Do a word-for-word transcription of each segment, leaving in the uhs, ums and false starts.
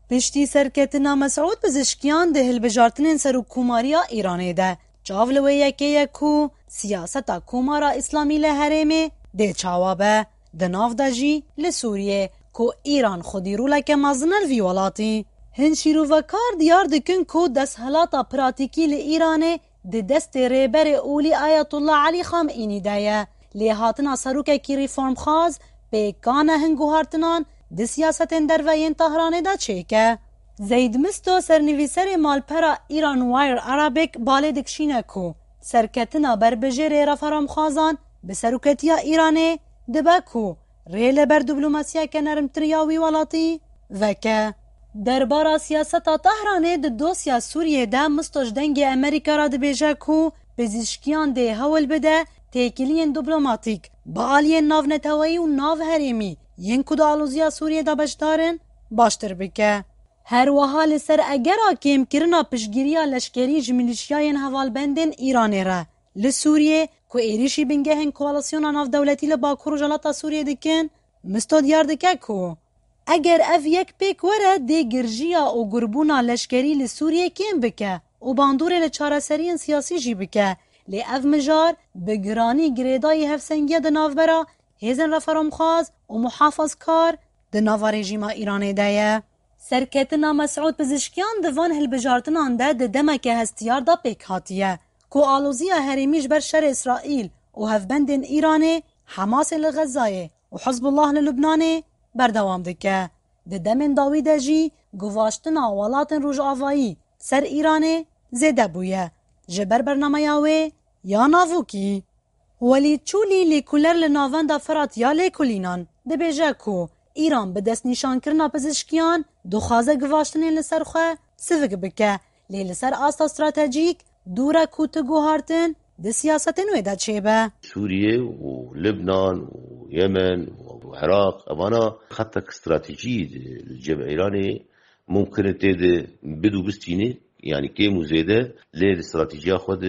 پشتی سرکتنا مسعود پزشکیان ده هلبجارتنین سرو کوماریا ایرانه ده چاولوه یکی یکو سیاستا کومارا اسلامی لحرمه ده چاوابه ده ناف ده جی لسوریه کو ایران خودی رو لکه مزنل وی ولاتی هن شیروکار دیار دکن کو دست هلاتا پراتیکی لإیرانه ده دست ریبر اولی آیت الله علی خامنه‌ای دایه لی هاتنا سروکه کی ریفورم خواز پیکانه هنگو هارتنان ده سیاستن دروین تهرانه دا چیکه زید مستو سرنویسر مالپرا ایران وایر عربیک باله دکشینه کو سرکتنا بربجر رفرام خوازان به سروکتیا ایرانه دبه کو ریل بر دیپلماسیا که نرمتریاوی ولاتی وکه دربارا سیاستا تهرانه ده دوسیا سوریه ده مستوش دنگ امریکا را ده بیجه کو پزشکیان ده هول بده تیکیلین دیپلماتیک با آلیه ناو نتوایی و ناو هریمی ین کد آلوزیا سوریه دا بشدارن باشتر بکه هر وها لسر اگرا کم کرنا پشگیریا لشکری جمیلیشیاین هوالبندن ایرانه را لسوریه که ایریشی بنگهن کوالاسیون ناو دولتی لباکور و جلاتا سوریه دکن مستو دیار دکه کو اگر اف یک پیک وره ده گرجیا و گربونا لشکری لسوریه کم بکه و باندور لچارسرین سیاسی جی بکه لی اف مجار بگرانی گریدای هفسنگی ده ناو برا هیزن رفرام خواز و محافظ کار ده ناو رژیما ایرانه دایه سرکتنا مسعود پزشکیان دوان هلبجارتنان ده ده دمک هستیار دا پیک هاتیه کو آلوزیا هریمیش بر شر اسرائیل و هفبندن ایرانه حماس لغزایه و حزب الله للبنانه بردوام دکه ده دمن داوی ده جی گواشتنا والاتن روژ آوایی سر ایرانه زیده بویه جبر برنامه یاوه یا ناووکی ولی چولی لیکولر لناوان دا فرات یا لیکولینان ده بیجه کو ایران به دست نیشان کرنا پزشکیان دو خازه گواشتنین لسر خواه سفک بکه لی لسر آستا استراتیجیک دورا کوتگو هارتن ده سیاستن ویده چه به سوریه و لبنان و یمن و عراق اوانا خطك استراتيجي الجبهة الإيراني ممكن تيد بدو بستيني يعني كي مزيدة ليه الاستراتيجية خود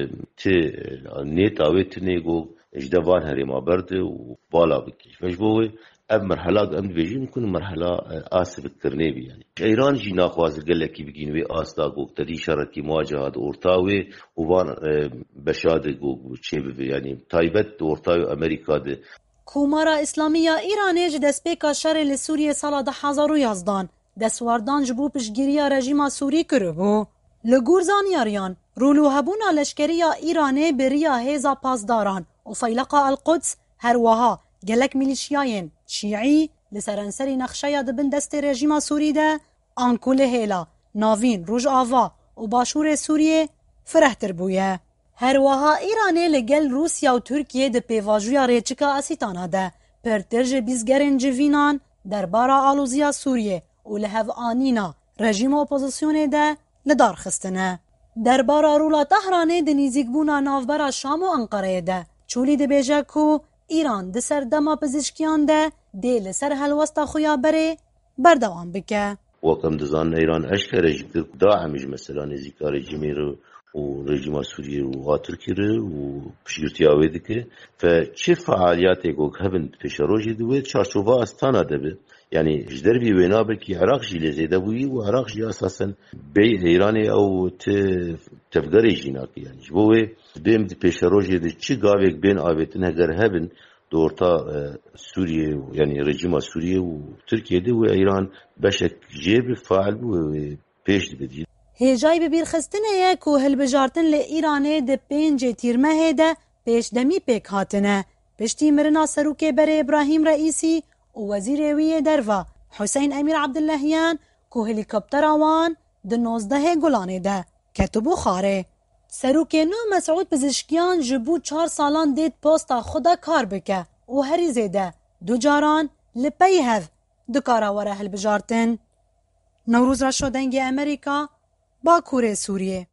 ت نيت آويت نيجو اجدوان هري ما برد وبالا بكيش فجبوه اب مرحلة امد بيجي ممكن مرحلة آسف الترنيبي يعني ايران جي ناخواز قال لك بيجين وي آستا قوك تدي شركي مواجهة اورتاوي وبان بشاد قوك تشيب يعني تايبت اورتاوي امريكا ده کومارا اسلامیه ایرانه جه دست پیکا شر لسوریه سالا ده هزار و یازدان دستواردان جبو پشگیریا رژیما سوری کرو بو لگور زانیاریان رولو هبونا لشکریا ایرانه بریا هیزا پاسداران و فیلقا القدس هر وها گلک میلیشیاین شیعی لسرانسری نخشایا دبن دست رژیما سوری ده آنکول هیلا ناوین روژ آوا و باشور سوریه فرهتر بویه هر وها ایرانه لگل روسیا و ترکیه ده پیواجویا ریچکا اسیتانا ده پرترج بیزگرین جوینان دربارا آلوزیا سوریه و لحو آنینا رژیم اپوزیسیونه ده لدار خستنه دربارا رولا تهرانه ده نیزیک بونا نافبرا شام و انقره ده چولی ده بیجه کو ایران ده سر دما پزشکیان ده ده لسر هلوستا خویا بره بردوام بکه وكم دزان إيران أشكى رجيم داعمج مثلا نزيكا رجيمي ورجيم سوريا وتركيا وبشيرتي أويدك فشي فعاليات يقول هبن بشروجي دويت شاشوفا استانا دبي يعني جدر بي وينا بكي عراق جي لزي دبوي وعراق جي أساسا بي إيراني أو تفقري جيناك يعني جبوه بيم دي بشروجي دي چي قاويك بين آويتن هجر هبن دورتا سوريا يعني رجيم سوريا وتركيا دي وإيران بشك جيب فاعل وبيش بدي هیجای ببیر خستنه یه که هلبجارتن لإیرانه ده پینج تیرمه ده پیش دمی پیک هاتنه پشتی مرنا سروک بر ابراهیم رئیسی و وزیر ویه دروا حسین امیر عبداللهیان که هلیکوپتر آوان ده نوزده گلانه ده کتبو خاره سروک نو مسعود پزشکیان جبو چهار سالان دید پاستا خدا کار بکه و هری زیده دو جاران لپی هف دو کارا وره هلبجارتن نوروز را شدنگ امریکا باکور سوریه